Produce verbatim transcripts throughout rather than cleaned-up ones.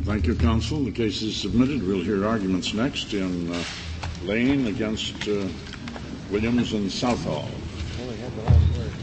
Thank you, counsel. The case is submitted. We'll hear arguments next in uh, Lane against uh, Williams and Southall. Well, they had the last word.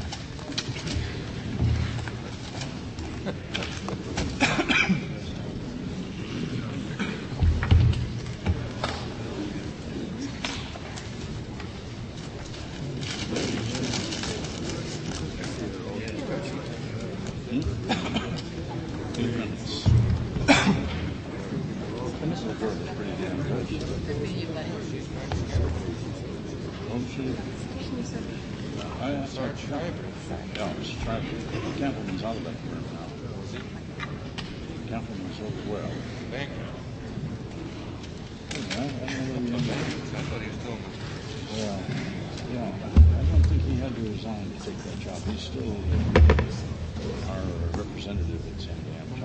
Templeman's out of that firm now. Templeman's over well. Thank you. Yeah, I don't know whether I thought he was still. Well, yeah, I don't think he had to resign to take that job. He's still our representative at San Diego.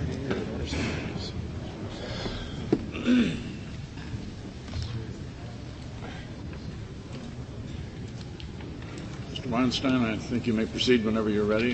Mister Weinstein, I think you may proceed whenever you're ready.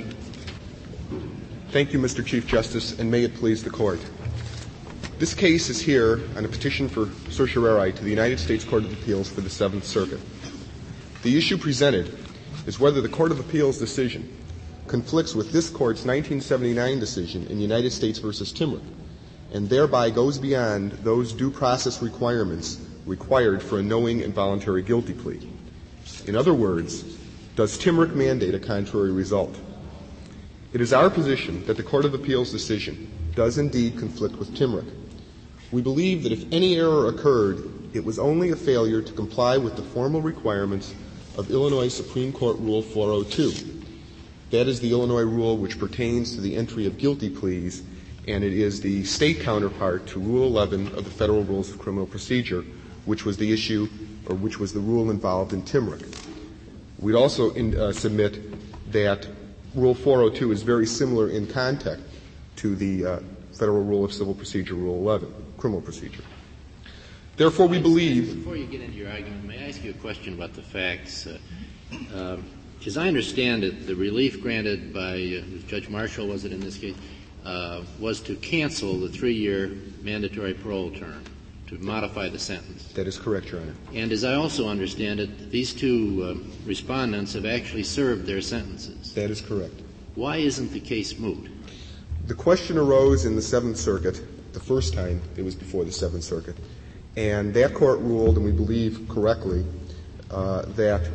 Thank you, Mister Chief Justice, and may it please the Court. This case is here on a petition for certiorari to the United States Court of Appeals for the Seventh Circuit. The issue presented is whether the Court of Appeals decision conflicts with this Court's nineteen seventy-nine decision in United States v. Timrick, and thereby goes beyond those due process requirements required for a knowing and voluntary guilty plea. In other words, does Timrick mandate a contrary result? It is our position that the Court of Appeals decision does indeed conflict with Timrick. We believe that if any error occurred, it was only a failure to comply with the formal requirements of Illinois Supreme Court Rule four oh two. That is the Illinois rule which pertains to the entry of guilty pleas, and it is the state counterpart to Rule eleven of the Federal Rules of Criminal Procedure, which was the issue, or which was the rule involved in Timrick. We'd also in, uh, submit that Rule four oh two is very similar in context to the uh, Federal Rule of Civil Procedure, Rule eleven, Criminal Procedure. Therefore, we believe... Before you get into your argument, may I ask you a question about the facts? Uh, uh, as I understand it, the relief granted by uh, Judge Marshall, was it in this case, uh, was to cancel the three-year mandatory parole term, to modify the sentence. That is correct, Your Honor. And as I also understand it, these two uh, respondents have actually served their sentences. That is correct. Why isn't the case moot? The question arose in the Seventh Circuit the first time it was before the Seventh Circuit, and that court ruled, and we believe correctly, uh, that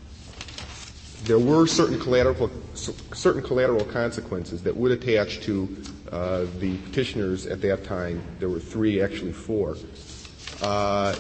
there were certain collateral certain collateral consequences that would attach to uh, the petitioners at that time. There were three, actually four. Uh,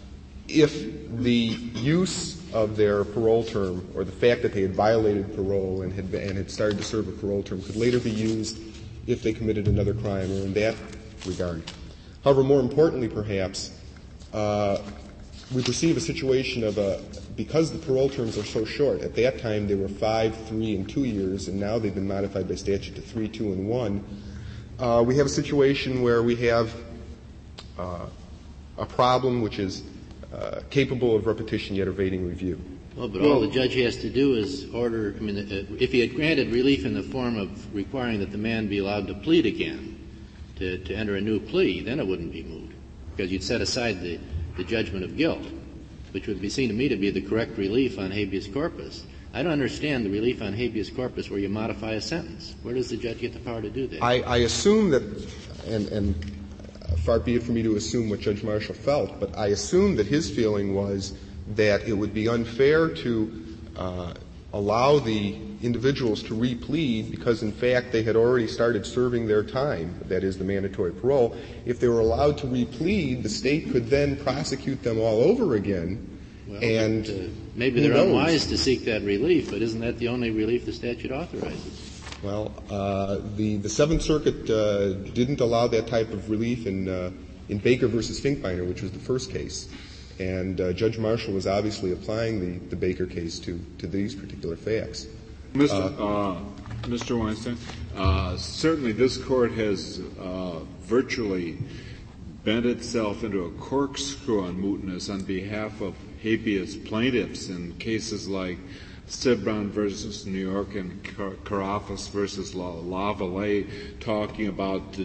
if the use of their parole term, or the fact that they had violated parole and had, and had started to serve a parole term, could later be used if they committed another crime, or in that regard. However, more importantly, perhaps, uh, we perceive a situation of a, because the parole terms are so short, at that time they were five, three, and two years, and now they've been modified by statute to three, two, and one. Uh, we have a situation where we have uh, a problem which is uh, capable of repetition yet evading review. Well, but all the judge has to do is order, I mean, if he had granted relief in the form of requiring that the man be allowed to plead again, to, to enter a new plea, then it wouldn't be moot, because you'd set aside the, the judgment of guilt, which would be seen to me to be the correct relief on habeas corpus. I don't understand the relief on habeas corpus where you modify a sentence. Where does the judge get the power to do that? I, I assume that, and, and far be it for me to assume what Judge Marshall felt, but I assume that his feeling was that it would be unfair to uh, allow the individuals to replead because, in fact, they had already started serving their time, that is, the mandatory parole. If they were allowed to replead, the state could then prosecute them all over again. Well, and but, uh, maybe they're unwise to seek that relief, but isn't that the only relief the statute authorizes? Well, uh, the, the Seventh Circuit uh, didn't allow that type of relief in, uh, in Baker versus Finkbeiner, which was the first case. And uh, Judge Marshall was obviously applying the, the Baker case to, to these particular facts. Mister Uh, uh, Mister Weinstein, uh, certainly this Court has uh, virtually bent itself into a corkscrew on mootness on behalf of habeas plaintiffs in cases like Cibran versus New York and Car- Carafas versus La- Lavallee, talking about the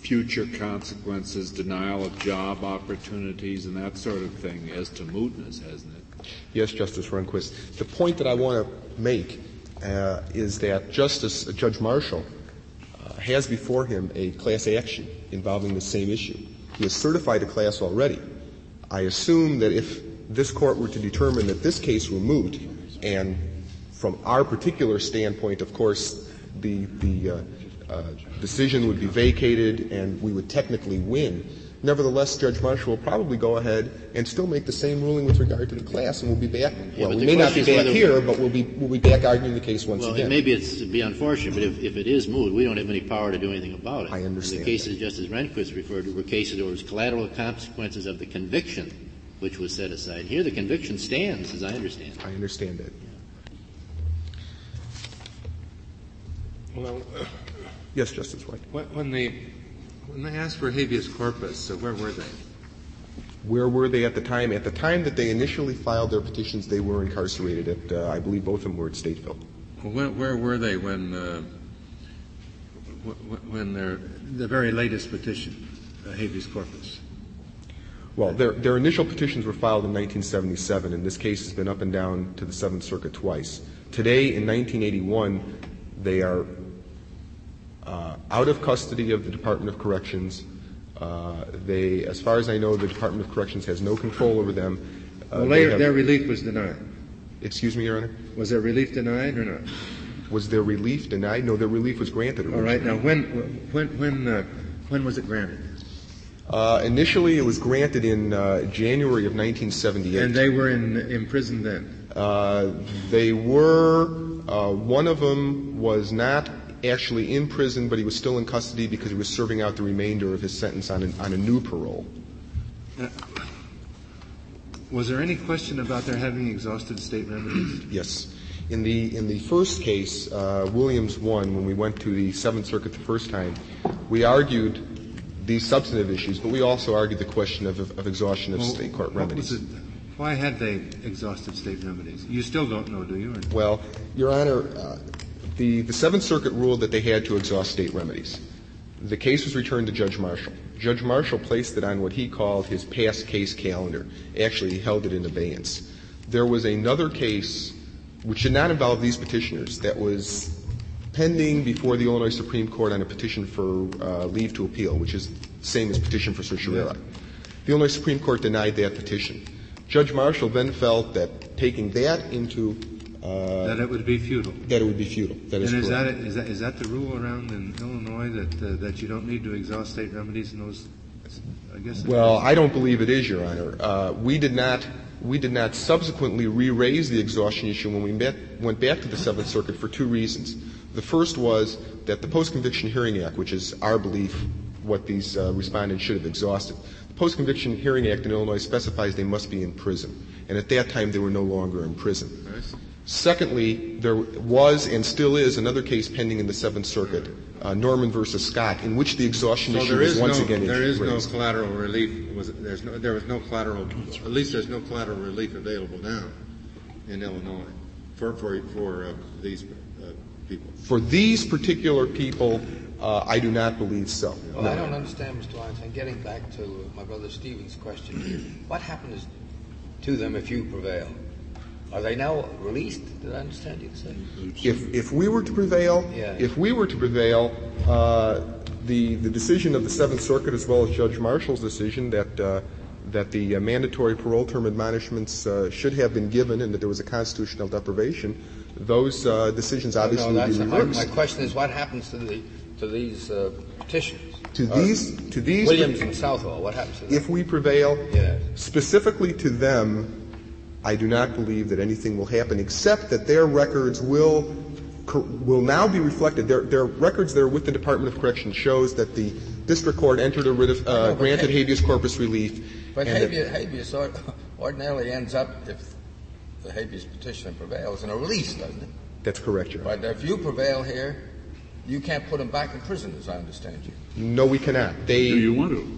future consequences, denial of job opportunities, and that sort of thing as to mootness, hasn't it? Yes, Justice Rehnquist. The point that I want to make uh, is that Justice uh, Judge Marshall uh, has before him a class action involving the same issue. He has certified a class already. I assume that if this court were to determine that this case were moot, and from our particular standpoint, of course, the the uh, uh, decision would be vacated and we would technically win. Nevertheless, Judge Marshall will probably go ahead and still make the same ruling with regard to the class, and we'll be back. Yeah, well, we may not be back here, but we'll be we'll be back arguing the case once well, again. Well, maybe it's to be unfortunate, but if, if it is moot, we don't have any power to do anything about it. I understand. The cases Justice Rehnquist referred to were cases where it was collateral consequences of the conviction which was set aside. Here, the conviction stands, as I understand it. I understand that. Well, uh, Yes, Justice White. when they when they asked for habeas corpus, uh, where were they? Where were they at the time? At the time that they initially filed their petitions, they were incarcerated at, uh, I believe both of them were at Stateville. Well, where, where were they when uh, when their the very latest petition, uh, habeas corpus? Well, their, their initial petitions were filed in nineteen seventy-seven, and this case has been up and down to the Seventh Circuit twice. Today, in nineteen eighty-one, they are uh, out of custody of the Department of Corrections. Uh, they, as far as I know, the Department of Corrections has no control over them. Uh, Well, their, have, their relief was denied. Excuse me, Your Honor? Was their relief denied or not? Was their relief denied? No, their relief was granted originally. All right. Now, when when when uh, when was it granted? Uh, initially, it was granted in uh, January of nineteen seventy-eight. And they were in in prison then. Uh, they were. Uh, one of them was not actually in prison, but he was still in custody because he was serving out the remainder of his sentence on a, on a new parole. Uh, was there any question about their having exhausted state remedies? Yes. In the in the first case, uh, Williams won when we went to the Seventh Circuit the first time. We argued these substantive issues, but we also argued the question of, of, of exhaustion of well, state court what remedies. Was it, why had they exhausted state remedies? You still don't know, do you? Or? Well, Your Honor, uh, the, the Seventh Circuit ruled that they had to exhaust state remedies. The case was returned to Judge Marshall. Judge Marshall placed it on what he called his past case calendar. Actually, he held it in abeyance. There was another case which did not involve these petitioners that was pending before the Illinois Supreme Court on a petition for uh, leave to appeal, which is the same as petition for certiorari. The Illinois Supreme Court denied that petition. Judge Marshall then felt that taking that into uh, that it would be futile. That it would be futile. That is and is correct. that, is that is that the rule around in Illinois that uh, that you don't need to exhaust state remedies in those? I guess. Well, I don't believe it is, Your Honor. Uh, we did not. We did not subsequently re-raise the exhaustion issue when we met, went back to the Seventh Circuit for two reasons. The first was that the Post-Conviction Hearing Act, which is our belief what these uh, respondents should have exhausted, the Post-Conviction Hearing Act in Illinois specifies they must be in prison. And at that time, they were no longer in prison. Secondly, there was and still is another case pending in the Seventh Circuit, uh, Norman versus Scott, in which the exhaustion so issue there was is once no, again there is raised. no collateral relief. Was it, there's no there was no collateral. At least there's no collateral relief available now in Illinois for for for uh, these uh, people. For these particular people, uh, I do not believe so. Well, no. I don't understand, Mister Weinstein. Getting back to my brother Stephen's question here, what happens to them if you prevail? Are they now released? Did I understand you to say? If if we were to prevail, yeah. if we were to prevail, uh, the the decision of the Seventh Circuit as well as Judge Marshall's decision that uh, that the uh, mandatory parole term admonishments uh, should have been given and that there was a constitutional deprivation, those uh, decisions obviously no, no, would be my, reversed. my question is, what happens to the to these uh, petitions? To uh, these to these Williams and Southall, what happens to them? If we prevail, yes. specifically to them, I do not believe that anything will happen except that their records will will now be reflected. Their, their records there with the Department of Corrections shows that the district court entered a writ of, uh, know, granted ha- habeas corpus relief. But and habeas, habeas or, ordinarily ends up, if the habeas petitioner prevails, in a release, doesn't it? That's correct, Your Honor. But if you prevail here, you can't put them back in prison, as I understand you. No, we cannot. They, Do you want to?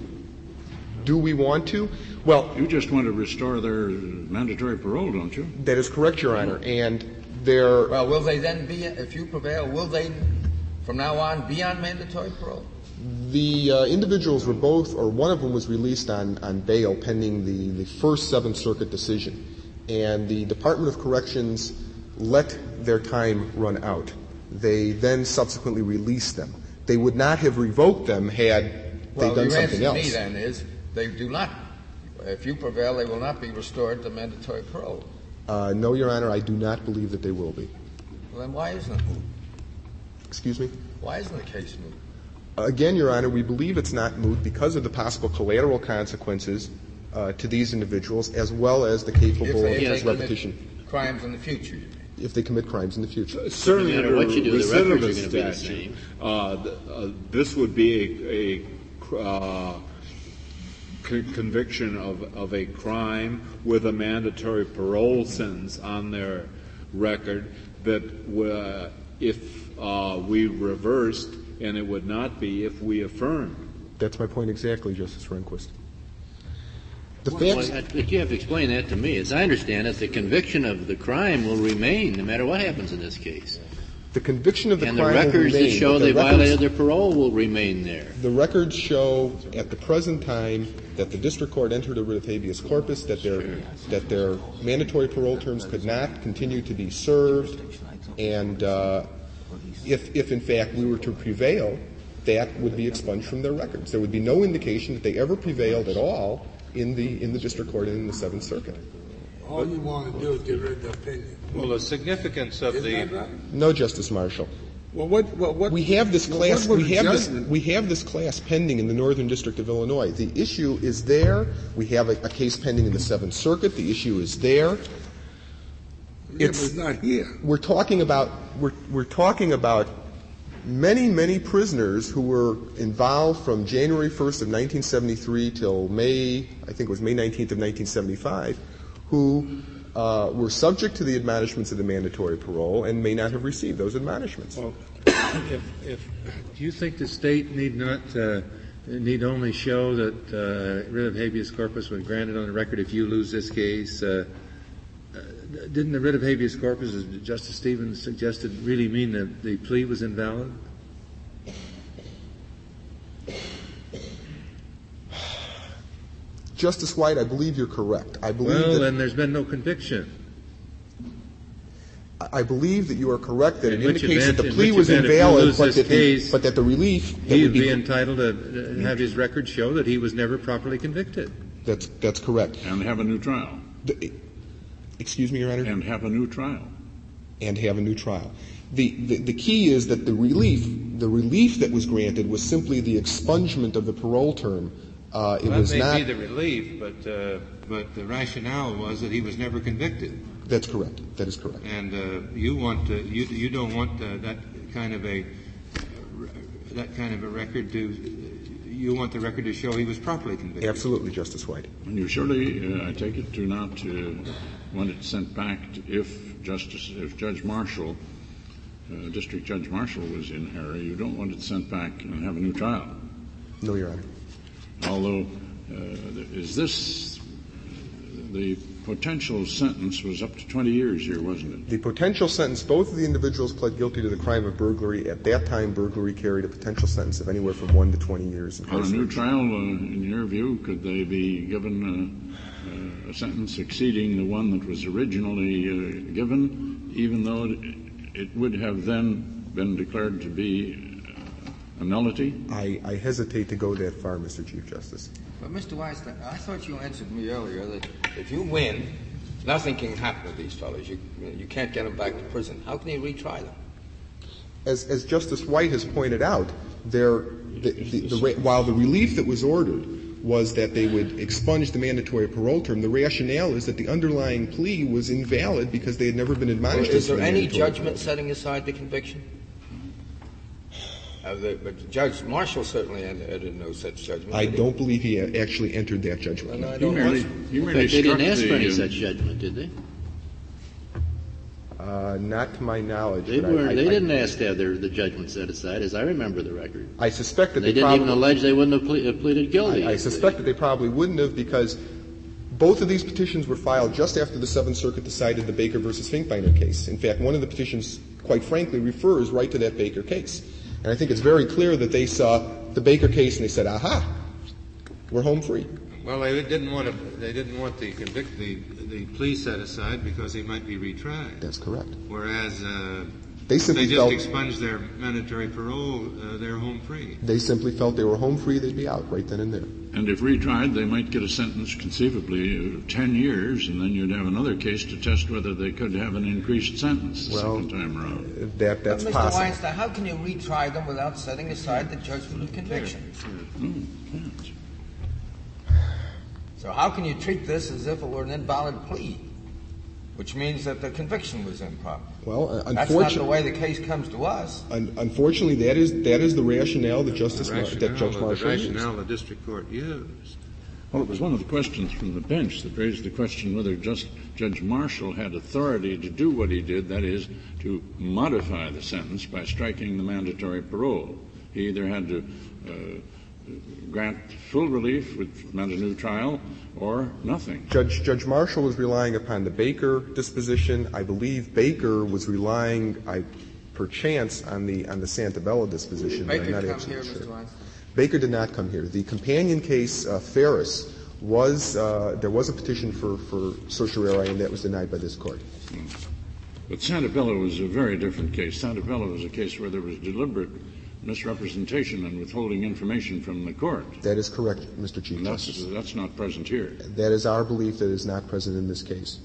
Do we want to? Well, you just want to restore their mandatory parole, don't you? That is correct, Your Honor. And their well, will they then be, if you prevail, will they from now on be on mandatory parole? The uh, individuals were both, or one of them was released on, on bail pending the, the first Seventh Circuit decision. And the Department of Corrections let their time run out. They then subsequently released them. They would not have revoked them had well, they done your something answer else. to me then is they do not. If you prevail, they will not be restored to mandatory parole. Uh, no, Your Honor, I do not believe that they will be. Well, then why isn't it moot? Excuse me? Why isn't the case moot? Again, Your Honor, we believe it's not moot because of the possible collateral consequences uh, to these individuals, as well as the capable if they, if they repetition. Commit crimes in the future, you mean? If they commit crimes in the future. Certainly, no matter under what you do, the records are recidivist going to be the statute, same. uh, th- uh, this would be a, a uh, c- conviction of, of a crime with a mandatory parole sentence on their record that uh, if uh, we reversed, and it would not be if we affirmed. That's my point exactly, Justice Rehnquist. The Well, facts, I- but you have to explain that to me. As I understand it, the conviction of the crime will remain no matter what happens in this case. the conviction of the And the crime will records that remain, show but they the violated records, their parole will remain there. the records show at the present time that the district court entered a writ of habeas corpus, that their that their mandatory parole terms could not continue to be served, and uh, if if in fact we were to prevail, that would be expunged from their records. There would be no indication that they ever prevailed at all in the in the district court and in the Seventh Circuit. All you want to do is get rid of the opinion. Well, the significance of Isn't that the right? No, Justice Marshall. Well, what, what, what? We have this well, class. what was We the have this. judgment? We have this class pending in the Northern District of Illinois. The issue is there. We have a, a case pending in the Seventh Circuit. The issue is there. Yeah, but It's, it's not here. we're talking about. We're we're talking about many many prisoners who were involved from January first of nineteen seventy-three till May. I think it was May nineteenth of nineteen seventy-five, who uh, were subject to the admonishments of the mandatory parole and may not have received those admonishments. Well, if, if, do you think the state need not, uh, need only show that, uh, writ of habeas corpus was granted on the record if you lose this case? Uh, uh, didn't the writ of habeas corpus, as Justice Stevens suggested, really mean that the plea was invalid? Justice White, I believe you're correct. I believe Well, that then there's been no conviction. I believe that you are correct that In it which indicates event- that the in plea which was event if you invalid, lose but this that, the, case, but that the relief that He would would be be entitled to have his record show that he was never properly convicted. that's that's correct. And have a new trial. The, excuse me, Your Honor. And have a new trial. And have a new trial. The, the the key is that the relief the relief that was granted was simply the expungement of the parole term. Uh, it that was may not. be the relief, but uh, but the rationale was that he was never convicted. That's correct. That is correct. And uh, you want uh, you you don't want uh, that kind of a uh, that kind of a record to you want the record to show he was properly convicted. Absolutely, Justice White. And you surely, uh, I take it, do not uh, want it sent back to if Justice, if Judge Marshall, uh, District Judge Marshall was in error. You don't want it sent back and have a new trial. No, Your Honor. Although, uh, is this the potential sentence was up to twenty years here, wasn't it? The potential sentence, both of the individuals pled guilty to the crime of burglary. At that time, burglary carried a potential sentence of anywhere from one to twenty years. On a new trial, uh, in your view, could they be given uh, uh, a sentence exceeding the one that was originally uh, given, even though it, it would have then been declared to be a nullity? I, I hesitate to go that far, Mister Chief Justice. But, Mister Weinstein, I thought you answered me earlier that if you win, nothing can happen to these fellows. You, you can't get them back to prison. How can you retry them? As, as Justice White has pointed out, there, the, the, the, while the relief that was ordered was that they would expunge the mandatory parole term, the rationale is that the underlying plea was invalid because they had never been admonished. Is there the any mandatory judgment parole. setting aside the conviction? Uh, the, but Judge Marshall certainly entered no such judgment. I did he? don't believe he actually entered that judgment. No, I He don't merely, know. he In merely fact, they didn't struck ask for the, any uh, such judgment, did they? Uh, not to my knowledge. They but I- were. I, They I, didn't ask to have their, the judgment set aside, as I remember the record. I suspect that They they, didn't probably, even allege they wouldn't have ple- uh, pleaded guilty. I, I suspect that they probably wouldn't have because both of these petitions were filed just after the Seventh Circuit decided the Baker versus Finkbeiner case. In fact, one of the petitions, quite frankly, refers right to that Baker case. And I think it's very clear that they saw the Baker case and they said, aha, we're home free. Well, they didn't want to, they didn't want the convict, the, the plea set aside because he might be retried. That's correct. Whereas uh, they simply they just felt, expunged their mandatory parole, uh, they're home free. They simply felt they were home free, they'd be out right then and there. And if retried, they might get a sentence conceivably of ten years, and then you'd have another case to test whether they could have an increased sentence the well, second time around. That, that's but Mister possible. Weinstein, how can you retry them without setting aside the judgment of conviction? Mm, yes. So how can you treat this as if it were an invalid plea, which means that the conviction was improper? Well, uh, that's not the way the case comes to us. Un- unfortunately, that is that is the rationale that Justice the Mar- rationale, that Judge Marshall the used. rationale the district court used. Well, it was one of the questions from the bench that raised the question whether just Judge Marshall had authority to do what he did, that is, to modify the sentence by striking the mandatory parole. He either had to uh, grant full relief, which meant a new trial, or nothing. Judge Judge Marshall was relying upon the Baker disposition. I believe Baker was relying, I, perchance, on the on the Santabella disposition. Baker but I'm not come absolutely here, sure. Mister Weinstein? Baker did not come here. The companion case, uh, Ferris, was uh, there was a petition for for certiorari, and that was denied by this court. But Santabella was a very different case. Santabella was a case where there was deliberate misrepresentation and withholding information from the court. That is correct, Mister Chief And that's, Justice. that's not present here. That is our belief that it is not present in this case.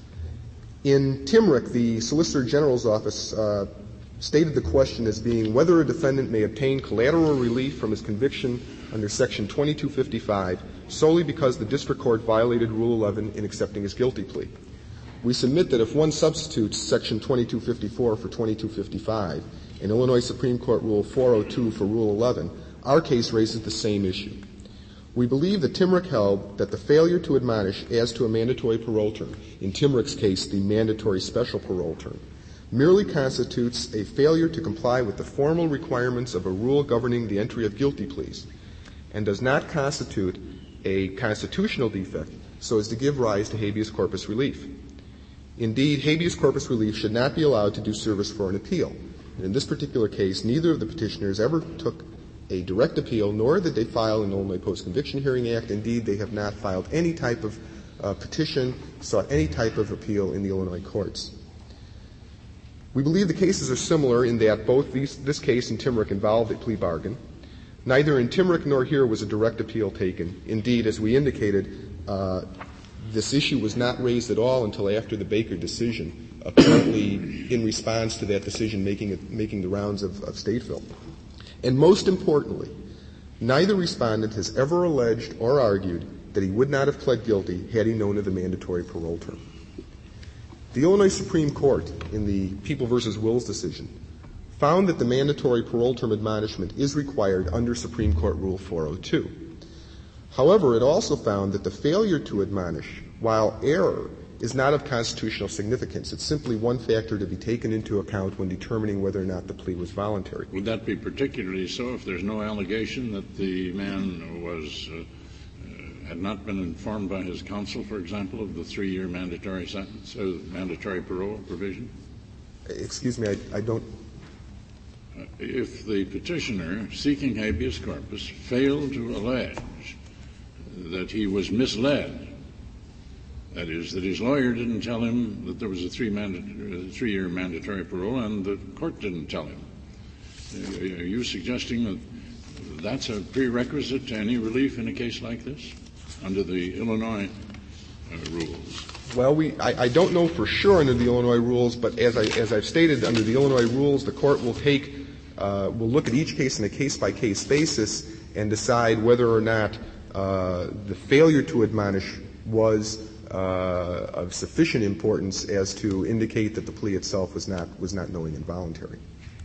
In Timrick, the Solicitor General's office uh, stated the question as being whether a defendant may obtain collateral relief from his conviction under Section twenty-two fifty-five solely because the district court violated Rule eleven in accepting his guilty plea. We submit that if one substitutes Section twenty-two fifty-four for twenty-two fifty-five and Illinois Supreme Court Rule four oh two for Rule eleven, our case raises the same issue. We believe that Timrick held that the failure to admonish as to a mandatory parole term, in Timrick's case the mandatory special parole term, merely constitutes a failure to comply with the formal requirements of a rule governing the entry of guilty pleas and does not constitute a constitutional defect so as to give rise to habeas corpus relief. Indeed, habeas corpus relief should not be allowed to do service for an appeal. And in this particular case, neither of the petitioners ever took a direct appeal, nor did they file an Illinois Post-Conviction Hearing Act. Indeed, they have not filed any type of uh, petition, sought any type of appeal in the Illinois courts. We believe the cases are similar in that both these, this case and Timrick involved a plea bargain. Neither in Timrick nor here was a direct appeal taken. Indeed, as we indicated, uh, this issue was not raised at all until after the Baker decision, apparently in response to that decision making, it, making the rounds of, of Stateville. And most importantly, neither respondent has ever alleged or argued that he would not have pled guilty had he known of the mandatory parole term. The Illinois Supreme Court, in the People v. Wills decision, found that the mandatory parole term admonishment is required under Supreme Court Rule four oh two. However, it also found that the failure to admonish, while error, is not of constitutional significance. It's simply one factor to be taken into account when determining whether or not the plea was voluntary. Would that be particularly so if there's no allegation that the man was uh, uh, had not been informed by his counsel, for example, of the three-year mandatory sentence, uh, mandatory parole provision? Excuse me, I, I don't. Uh, if the petitioner seeking habeas corpus failed to allege that he was misled, that is, that his lawyer didn't tell him that there was a three manda- three-year mandatory parole and the court didn't tell him, uh, are you suggesting that that's a prerequisite to any relief in a case like this under the Illinois uh, rules? Well, we, I, I don't know for sure under the Illinois rules, but as, I, as I've stated, under the Illinois rules, the court will take, uh, will look at each case on a case-by-case basis and decide whether or not uh, the failure to admonish was uh, of sufficient importance as to indicate that the plea itself was not was not knowing and voluntary.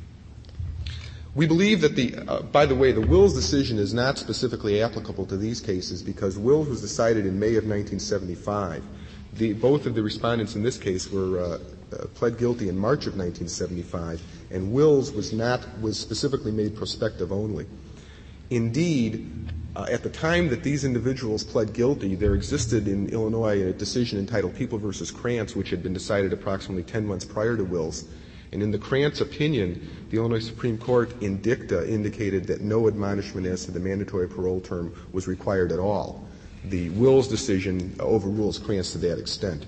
We believe that the, uh, by the way, the Wills decision is not specifically applicable to these cases because Wills was decided in May of nineteen seventy-five. The, both of the respondents in this case were uh, uh, pled guilty in March of nineteen seventy-five, and Wills was not was specifically made prospective only. Indeed, uh, at the time that these individuals pled guilty, there existed in Illinois a decision entitled People v. Krantz, which had been decided approximately ten months prior to Wills. And in the Krantz opinion, the Illinois Supreme Court in dicta indicated that no admonishment as to the mandatory parole term was required at all. The Wills decision overrules Krantz to that extent.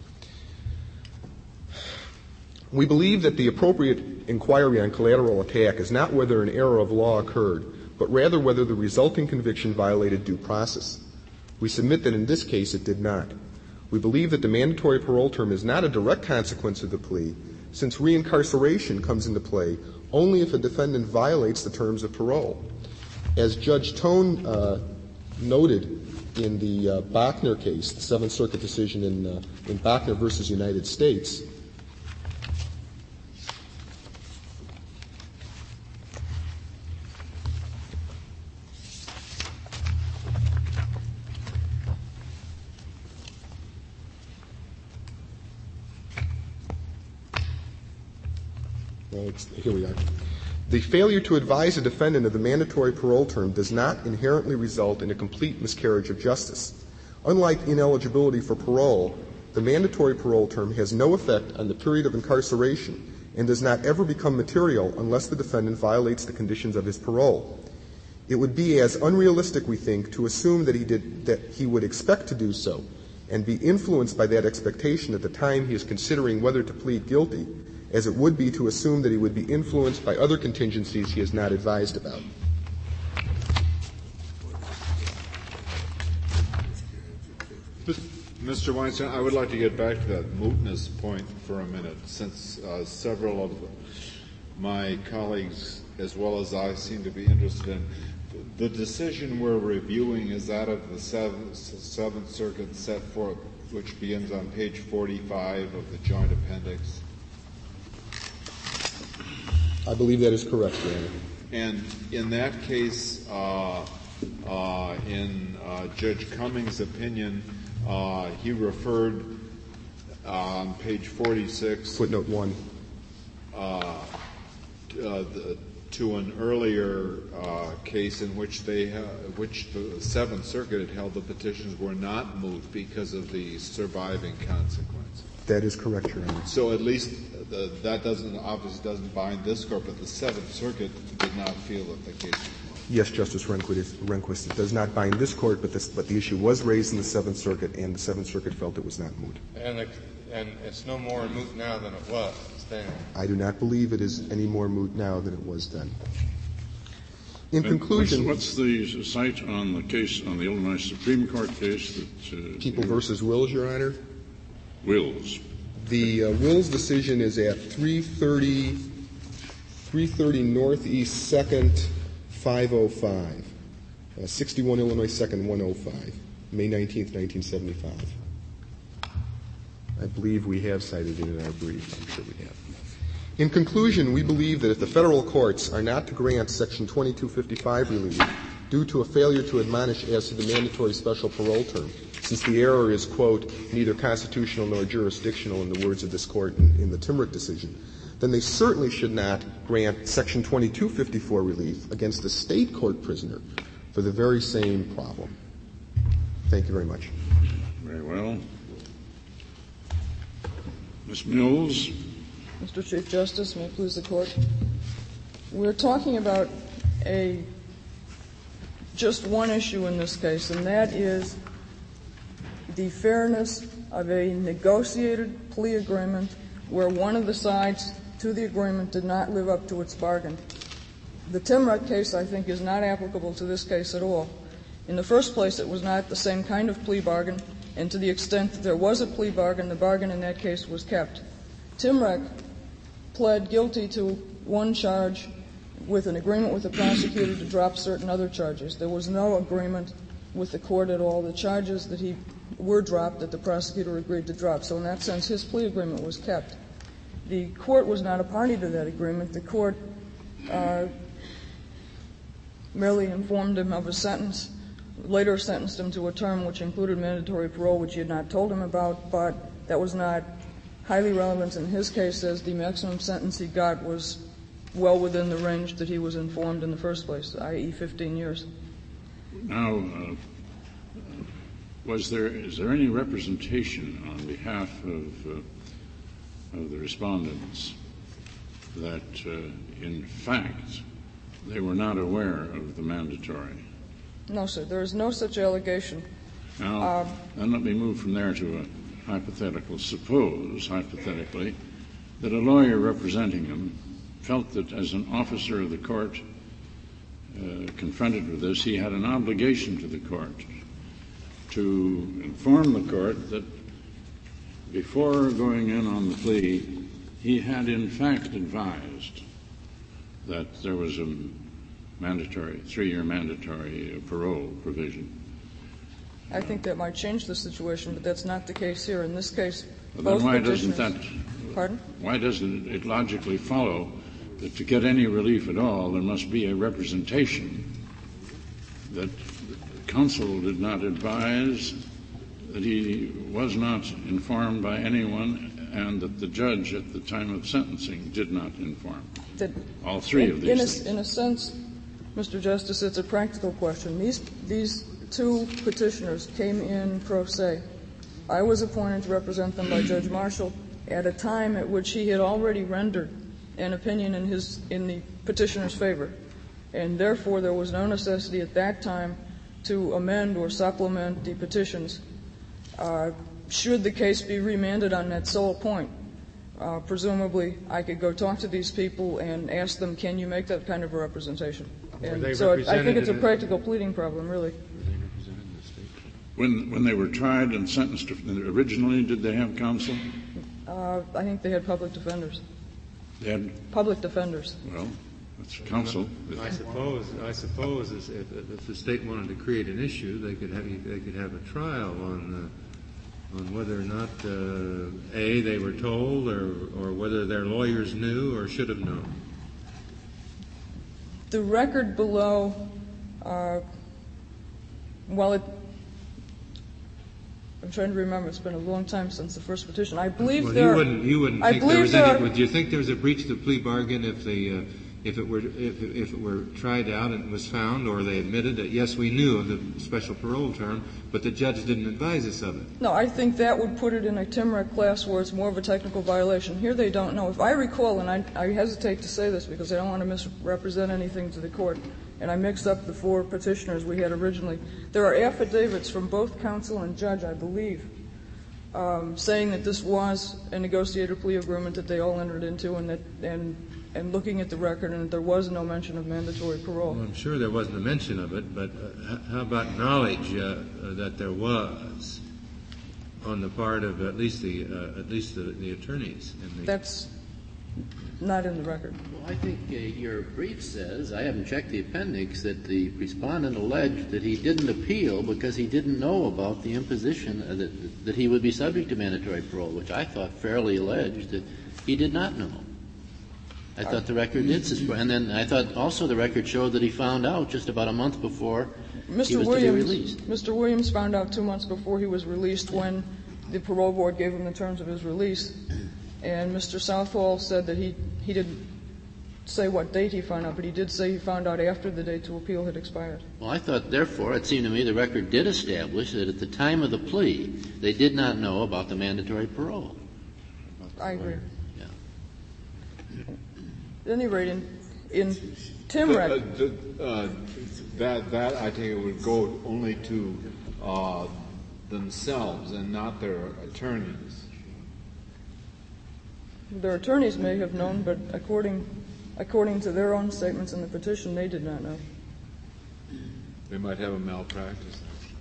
We believe that the appropriate inquiry on collateral attack is not whether an error of law occurred, but rather whether the resulting conviction violated due process. We submit that in this case it did not. We believe that the mandatory parole term is not a direct consequence of the plea, since reincarceration comes into play only if a defendant violates the terms of parole. As Judge Tone uh, noted in the uh, Bachner case, the Seventh Circuit decision in, uh, in Bachner versus United States, Well, it's, here we are. The failure to advise a defendant of the mandatory parole term does not inherently result in a complete miscarriage of justice. Unlike ineligibility for parole, the mandatory parole term has no effect on the period of incarceration and does not ever become material unless the defendant violates the conditions of his parole. It would be as unrealistic, we think, to assume that he did, that he would expect to do so and be influenced by that expectation at the time he is considering whether to plead guilty, as it would be to assume that he would be influenced by other contingencies he is not advised about. Mister Weinstein, I would like to get back to that mootness point for a minute, since uh, several of my colleagues, as well as I, seem to be interested in. The decision we're reviewing is that of the Seventh, Seventh Circuit set forth, which begins on page forty-five of the Joint Appendix. I believe that is correct, Your Honor. And in that case, uh, uh, in uh, Judge Cummings' opinion, uh, he referred uh, on page forty-six, footnote one, uh, uh, the, to an earlier uh, case in which they, ha- which the Seventh Circuit had held the petitions were not moot because of the surviving consequence. That is correct, Your Honor. So at least the, that doesn't obviously doesn't bind this court, but the Seventh Circuit did not feel that the case was moot. Yes, Justice Rehnquist, Rehnquist. It does not bind this court, but, this, but the issue was raised in the Seventh Circuit, and the Seventh Circuit felt it was not moot. And, the, and it's no more moot now than it was then. I do not believe it is any more moot now than it was then. In and conclusion, what's, what's the cite on the case on the Illinois Supreme Court case that uh, People versus Wills, Your Honor? Wills. The uh, Wills decision is at three thirty, three thirty Northeast Second, five oh five, uh, sixty-one Illinois Second, one oh five, May nineteenth, nineteen seventy-five. I believe we have cited it in our brief. I'm sure we have. In conclusion, we believe that if the federal courts are not to grant Section twenty-two fifty-five relief due to a failure to admonish as to the mandatory special parole term, since the error is, quote, neither constitutional nor jurisdictional in the words of this court in, in the Timrick decision, then they certainly should not grant Section twenty-two fifty-four relief against a state court prisoner for the very same problem. Thank you very much. Very well. Miz Mills. Mister Chief Justice, may it please the Court. We're talking about a just one issue in this case, and that is the fairness of a negotiated plea agreement where one of the sides to the agreement did not live up to its bargain. The Timrick case, I think, is not applicable to this case at all. In the first place, it was not the same kind of plea bargain, and to the extent that there was a plea bargain, the bargain in that case was kept. Timrick pled guilty to one charge with an agreement with the prosecutor to drop certain other charges. There was no agreement with the court at all. The charges that he were dropped that the prosecutor agreed to drop. So in that sense, his plea agreement was kept. The court was not a party to that agreement. The court uh, merely informed him of a sentence, later sentenced him to a term which included mandatory parole, which he had not told him about, but that was not highly relevant in his case, as the maximum sentence he got was well within the range that he was informed in the first place, that is fifteen years. Now, uh, was there, is there any representation on behalf of, uh, of the respondents that, uh, in fact, they were not aware of the mandatory. No, sir. There is no such allegation. Now, Um, then let me move from there to a hypothetical. Suppose, hypothetically, that a lawyer representing him felt that as an officer of the court uh, confronted with this, he had an obligation to the court to inform the court that before going in on the plea, he had in fact advised that there was a mandatory, three-year mandatory parole provision. I think that might change the situation, but that's not the case here. In this case, Well, both then why petitioners... doesn't that... Pardon? Why doesn't it logically follow that to get any relief at all, there must be a representation that counsel did not advise, that he was not informed by anyone, and that the judge at the time of sentencing did not inform? That all three in, of these in a, things. in a sense, Mister Justice, it's a practical question. These, these two petitioners came in pro se. I was appointed to represent them by Judge Marshall at a time at which he had already rendered an opinion in his in the petitioner's favor, and therefore there was no necessity at that time to amend or supplement the petitions. Uh, should the case be remanded on that sole point, uh, presumably I could go talk to these people and ask them, can you make that kind of a representation? And so I, I think it's a practical pleading problem, really. When when they were tried and sentenced originally, did they have counsel? Uh, I think they had public defenders. They had public defenders. Well, that's counsel. I suppose. I suppose if, if the state wanted to create an issue, they could have they could have a trial on uh, on whether or not uh, a they were told, or or whether their lawyers knew or should have known. The record below, uh, well, it. I'm trying to remember. It's been a long time since the first petition. I believe well, there. You wouldn't. You wouldn't I think there was there any. are, Would you think there was a breach of the plea bargain if the uh, if it were if if it were tried out and it was found, or they admitted that yes, we knew of the special parole term, but the judge didn't advise us of it? No, I think that would put it in a Timrec class where it's more of a technical violation. Here they don't know. If I recall, and I, I hesitate to say this because I don't want to misrepresent anything to the court, and I mixed up the four petitioners we had originally. There are affidavits from both counsel and judge, I believe, um, saying that this was a negotiated plea agreement that they all entered into, and that and and looking at the record, and that there was no mention of mandatory parole. Well, I'm sure there wasn't a mention of it, but uh, how about knowledge uh, that there was on the part of at least the uh, at least the, the attorneys? In the That's not in the record. Well, I think uh, your brief says, I haven't checked the appendix, that the respondent alleged that he didn't appeal because he didn't know about the imposition, uh, that, that he would be subject to mandatory parole, which I thought fairly alleged that he did not know. I thought the record did suspend, and then I thought also the record showed that he found out just about a month before Mister he was Williams, to be released. Mister Williams found out two months before he was released when the parole board gave him the terms of his release. And Mister Southall said that he, he didn't say what date he found out, but he did say he found out after the date to appeal had expired. Well, I thought, therefore, it seemed to me the record did establish that at the time of the plea, they did not know about the mandatory parole. I agree. Yeah. At any rate, in, in Timrec, Uh, uh, that, that, I think it would go only to uh, themselves and not their attorneys. their attorneys may have known, but according according to their own statements in the petition, they did not know. They might have a malpractice.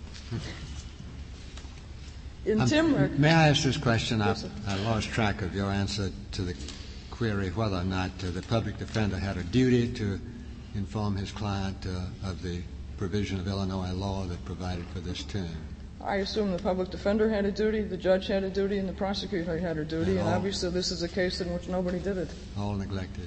In um, Timrec, may I ask this question? Yes, I, I lost track of your answer to the query whether or not uh, the public defender had a duty to inform his client uh, of the provision of Illinois law that provided for this term. I assume the public defender had a duty, the judge had a duty, and the prosecutor had a duty, And and all- obviously this is a case in which nobody did it. All neglected.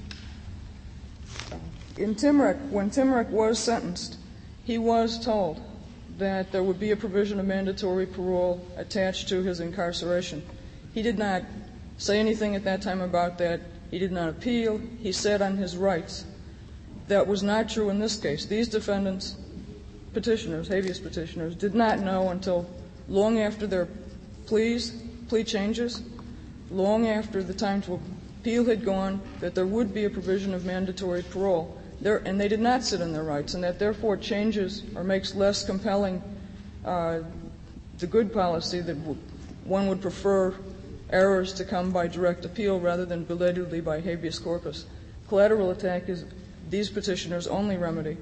In Timrec, when Timrec was sentenced, he was told that there would be a provision of mandatory parole attached to his incarceration. He did not say anything at that time about that. He did not appeal. He sat on his rights. That was not true in this case. These defendants, petitioners, habeas petitioners, did not know until long after their pleas, plea changes, long after the time to appeal had gone, that there would be a provision of mandatory parole, there, and they did not sit on their rights, and that therefore changes or makes less compelling uh, the good policy that w- one would prefer errors to come by direct appeal rather than belatedly by habeas corpus. Collateral attack is these petitioners' only remedy.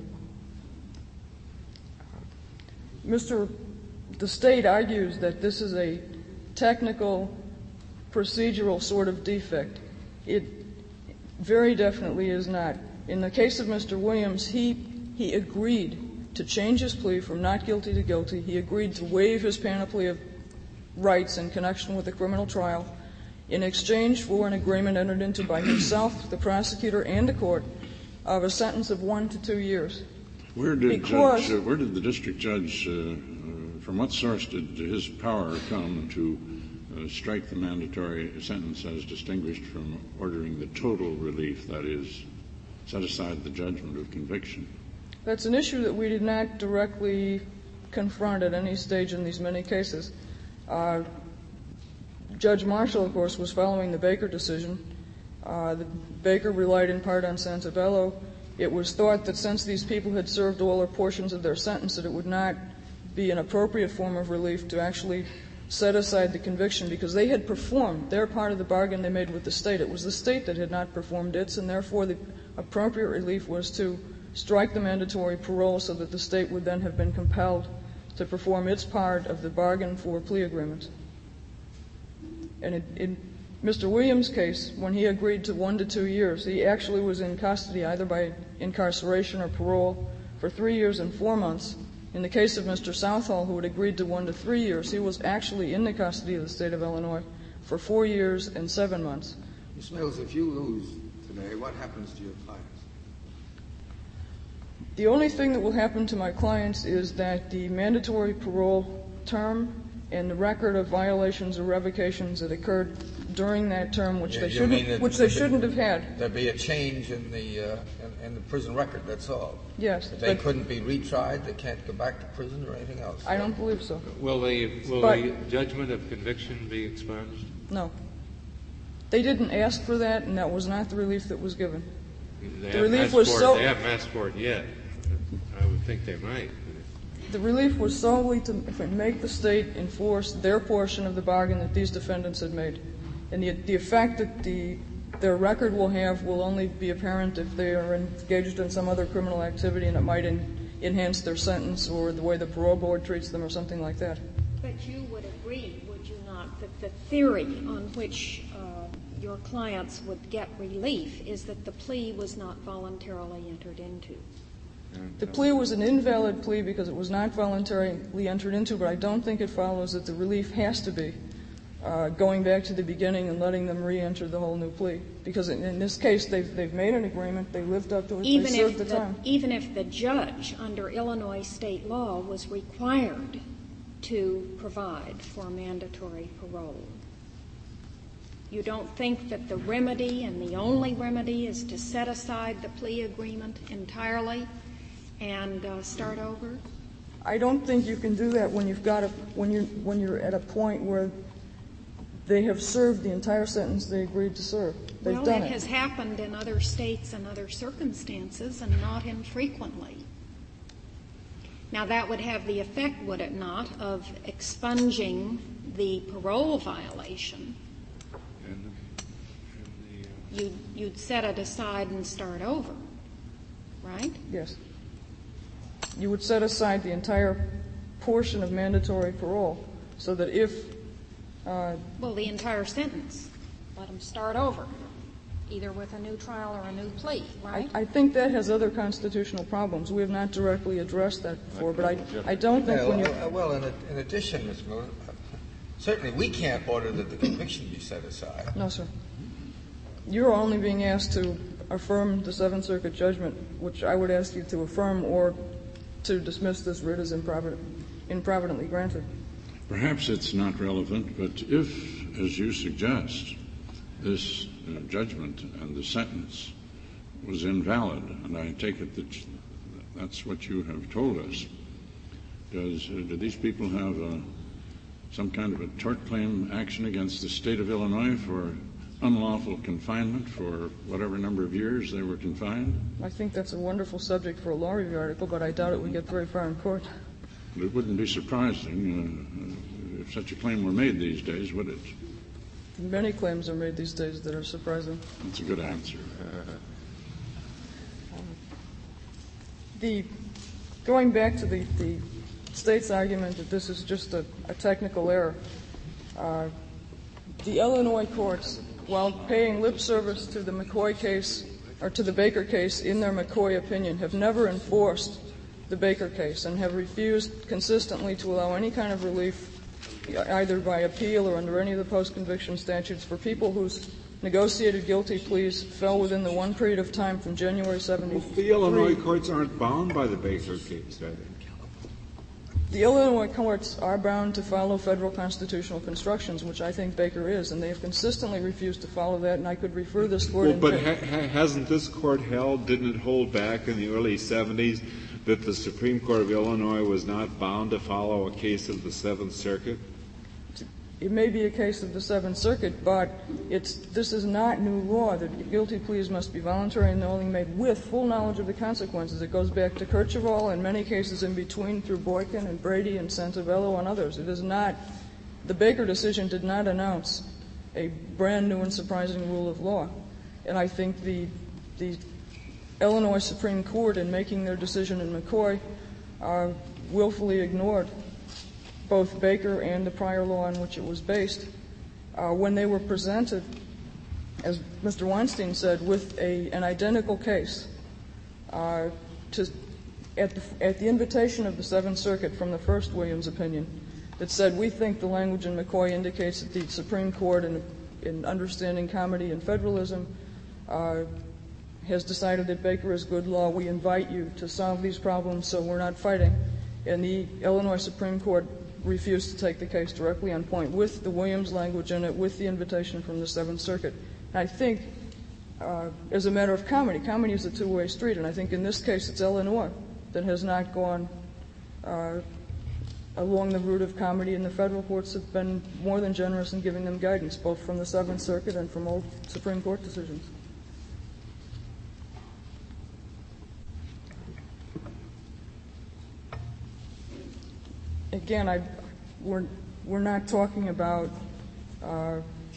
Mister The state argues that this is a technical, procedural sort of defect. It very definitely is not. In the case of Mister Williams, he he agreed to change his plea from not guilty to guilty. He agreed to waive his panoply of rights in connection with the criminal trial in exchange for an agreement entered into by himself, the prosecutor, and the court of a sentence of one to two years. Where did, because, judge, uh, where did the district judge, uh, uh, from what source did his power come to uh, strike the mandatory sentence as distinguished from ordering the total relief, that is, set aside the judgment of conviction? That's an issue that we did not directly confront at any stage in these many cases. Uh, Judge Marshall, of course, was following the Baker decision. Uh, the Baker relied in part on Santabello. It was thought that since these people had served all or portions of their sentence, that it would not be an appropriate form of relief to actually set aside the conviction because they had performed their part of the bargain they made with the state. It was the state that had not performed its, and therefore the appropriate relief was to strike the mandatory parole so that the state would then have been compelled to perform its part of the bargain for plea agreements. And it, in Mister Williams' case, when he agreed to one to two years, he actually was in custody either by incarceration or parole for three years and four months. In the case of Mister Southall, who had agreed to one to three years, he was actually in the custody of the state of Illinois for four years and seven months. Miz Mills, if you lose today, what happens to your clients? The only thing that will happen to my clients is that the mandatory parole term and the record of violations or revocations that occurred during that term, which you, they you shouldn't, that, which they shouldn't have had. There'd be a change in the uh, in, in the prison record. That's all. Yes, if they couldn't be retried. They can't go back to prison or anything else. I don't believe so. Will the will but, the judgment of conviction be expunged? No. They didn't ask for that, and that was not the relief that was given. They the relief was for so. It. They haven't asked for it yet. I would think they might. The relief was solely to make the state enforce their portion of the bargain that these defendants had made. And the, the effect that the, their record will have will only be apparent if they are engaged in some other criminal activity and it might in, enhance their sentence or the way the parole board treats them or something like that. But you would agree, would you not, that the theory on which uh, your clients would get relief is that the plea was not voluntarily entered into? The plea was an invalid plea because it was not voluntarily entered into, but I don't think it follows that the relief has to be uh, going back to the beginning and letting them re-enter the whole new plea. Because in, in this case, they've, they've made an agreement, they lived up to it, even they served if the, the time. Even if the judge under Illinois state law was required to provide for mandatory parole, you don't think that the remedy and the only remedy is to set aside the plea agreement entirely and uh, start over? I don't think you can do that when you've got a, when you're when you're at a point where they have served the entire sentence they agreed to serve. They've well, done it it. has happened in other states and other circumstances, and not infrequently. Now, that would have the effect, would it not, of expunging the parole violation. And the, and the, uh, You'd, you'd set it aside and start over, right? Yes. You would set aside the entire portion of mandatory parole so that if uh, well, the entire sentence. Let them start over, either with a new trial or a new plea, right? I, I think that has other constitutional problems. We have not directly addressed that before, but I, I don't think yeah, when well, you uh, well, in, in addition, Miz Miller, certainly we can't order that the conviction be set aside. No, sir. You're only being asked to affirm the Seventh Circuit judgment, which I would ask you to affirm or to dismiss this writ as improvident, improvidently granted. Perhaps it's not relevant, but if, as you suggest, this uh, judgment and the sentence was invalid, and I take it that that's what you have told us, does uh, do these people have uh, some kind of a tort claim action against the state of Illinois for unlawful confinement for whatever number of years they were confined? I think that's a wonderful subject for a law review article, but I doubt it would get very far in court. It wouldn't be surprising uh, if such a claim were made these days, would it? Many claims are made these days that are surprising. That's a good answer. The going back to the, the state's argument that this is just a, a technical error, uh, the Illinois courts, while paying lip service to the McCoy case or to the Baker case in their McCoy opinion, have never enforced the Baker case and have refused consistently to allow any kind of relief, either by appeal or under any of the post-conviction statutes, for people whose negotiated guilty pleas fell within the one period of time from January seventy-three. Well, the Illinois courts aren't bound by the Baker case, are they? The Illinois courts are bound to follow federal constitutional constructions, which I think Baker is, and they have consistently refused to follow that, and I could refer this court Well, in but ha- ha- hasn't this court held, didn't it hold back in the early seventies that the Supreme Court of Illinois was not bound to follow a case of the Seventh Circuit? It may be a case of the Seventh Circuit, but it's, this is not new law. The guilty pleas must be voluntary and knowingly made with full knowledge of the consequences. It goes back to Kercheval and many cases in between through Boykin and Brady and Santabello and others. It is not, the Baker decision did not announce a brand new and surprising rule of law. And I think the, the Illinois Supreme Court, in making their decision in McCoy, uh, willfully ignored both Baker and the prior law on which it was based, uh, when they were presented, as Mister Weinstein said, with a, an identical case, uh, to, at, the, at the invitation of the Seventh Circuit from the first Williams opinion, that said, we think the language in McCoy indicates that the Supreme Court, in, in understanding comedy and federalism, uh, has decided that Baker is good law. We invite you to solve these problems so we're not fighting. And the Illinois Supreme Court refused to take the case directly on point with the Williams language in it, with the invitation from the Seventh Circuit. And I think, uh, as a matter of comedy, comedy is a two-way street, and I think in this case it's Illinois that has not gone uh, along the route of comedy, and the federal courts have been more than generous in giving them guidance, both from the Seventh Circuit and from old Supreme Court decisions. Again, I, we're, we're not talking about, uh,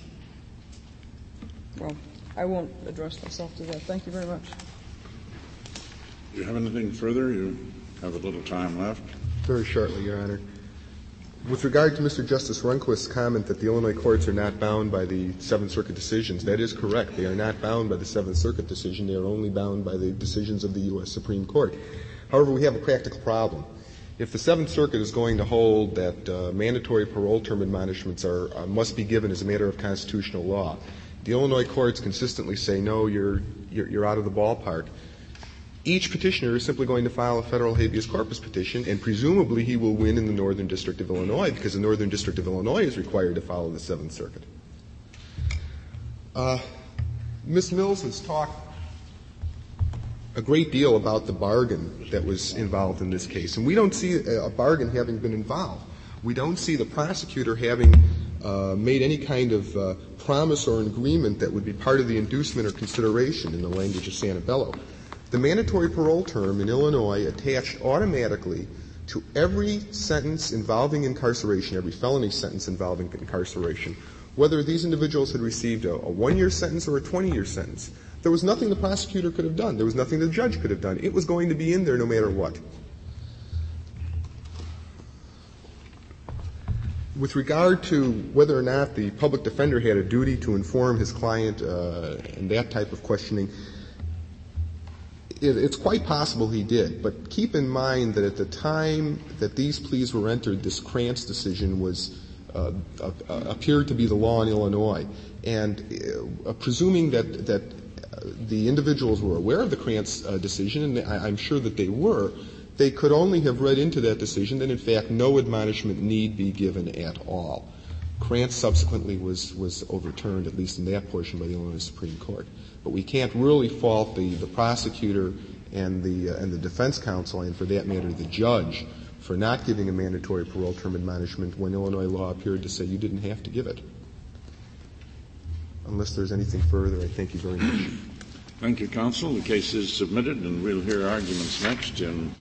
well, I won't address myself to that. Thank you very much. Do you have anything further? You have a little time left. Very shortly, Your Honor. With regard to Mister Justice Rehnquist's comment that the Illinois courts are not bound by the Seventh Circuit decisions, that is correct. They are not bound by the Seventh Circuit decision. They are only bound by the decisions of the U S Supreme Court. However, we have a practical problem. If the Seventh Circuit is going to hold that uh, mandatory parole term admonishments are uh, must be given as a matter of constitutional law, the Illinois courts consistently say, no, you're, you're, you're out of the ballpark. Each petitioner is simply going to file a federal habeas corpus petition, and presumably he will win in the Northern District of Illinois, because the Northern District of Illinois is required to follow the Seventh Circuit. Uh, Miz Mills has talked a great deal about the bargain that was involved in this case, and we don't see a bargain having been involved. We don't see the prosecutor having uh, made any kind of uh, promise or agreement that would be part of the inducement or consideration in the language of Santabello. The mandatory parole term in Illinois attached automatically to every sentence involving incarceration, every felony sentence involving incarceration, whether these individuals had received a, a one-year sentence or a twenty-year sentence. There was nothing the prosecutor could have done. There was nothing the judge could have done. It was going to be in there no matter what. With regard to whether or not the public defender had a duty to inform his client uh, and that type of questioning, it, it's quite possible he did. But keep in mind that at the time that these pleas were entered, this Krantz decision was uh, uh, appeared to be the law in Illinois. And uh, presuming that that the individuals were aware of the Krantz uh, decision, and I, I'm sure that they were, they could only have read into that decision that, in fact, no admonishment need be given at all. Krantz subsequently was, was overturned, at least in that portion, by the Illinois Supreme Court. But we can't really fault the, the prosecutor and the, uh, and the defense counsel, and for that matter, the judge, for not giving a mandatory parole term admonishment when Illinois law appeared to say you didn't have to give it. Unless there's anything further, I thank you very much. Thank you, counsel. The case is submitted, and we'll hear arguments next in